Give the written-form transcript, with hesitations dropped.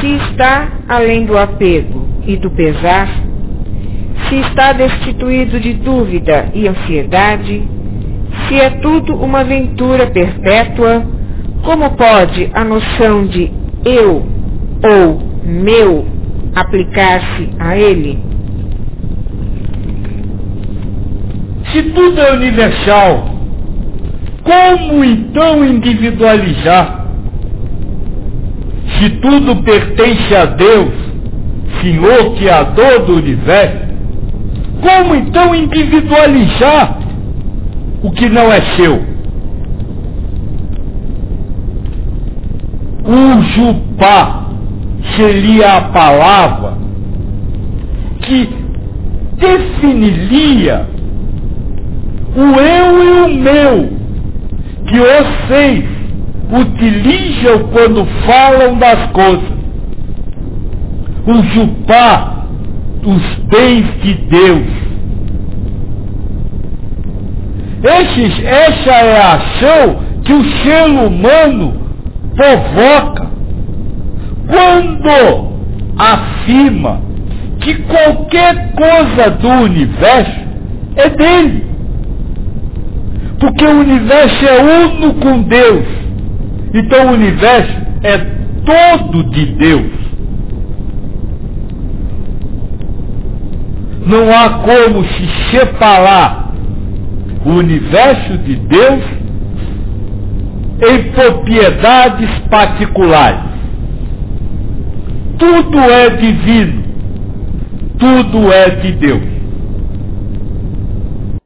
se está além do apego e do pesar, se está destituído de dúvida e ansiedade, se é tudo uma aventura perpétua, como pode a noção de eu ou meu aplicar-se a ele? Se tudo é universal, como então individualizar? Se tudo pertence a Deus, Senhor Criador do Universo, como então individualizar o que não é seu? Ujupá seria a palavra que definiria o eu e o meu que vocês utilizam quando falam das coisas. Ujupá, os bens de Deus. Essa é a ação que o ser humano provoca quando afirma que qualquer coisa do universo é dele. Porque o universo é uno com Deus. Então o universo é todo de Deus. Não há como se separar o universo de Deus em propriedades particulares. Tudo é divino. Tudo é de Deus.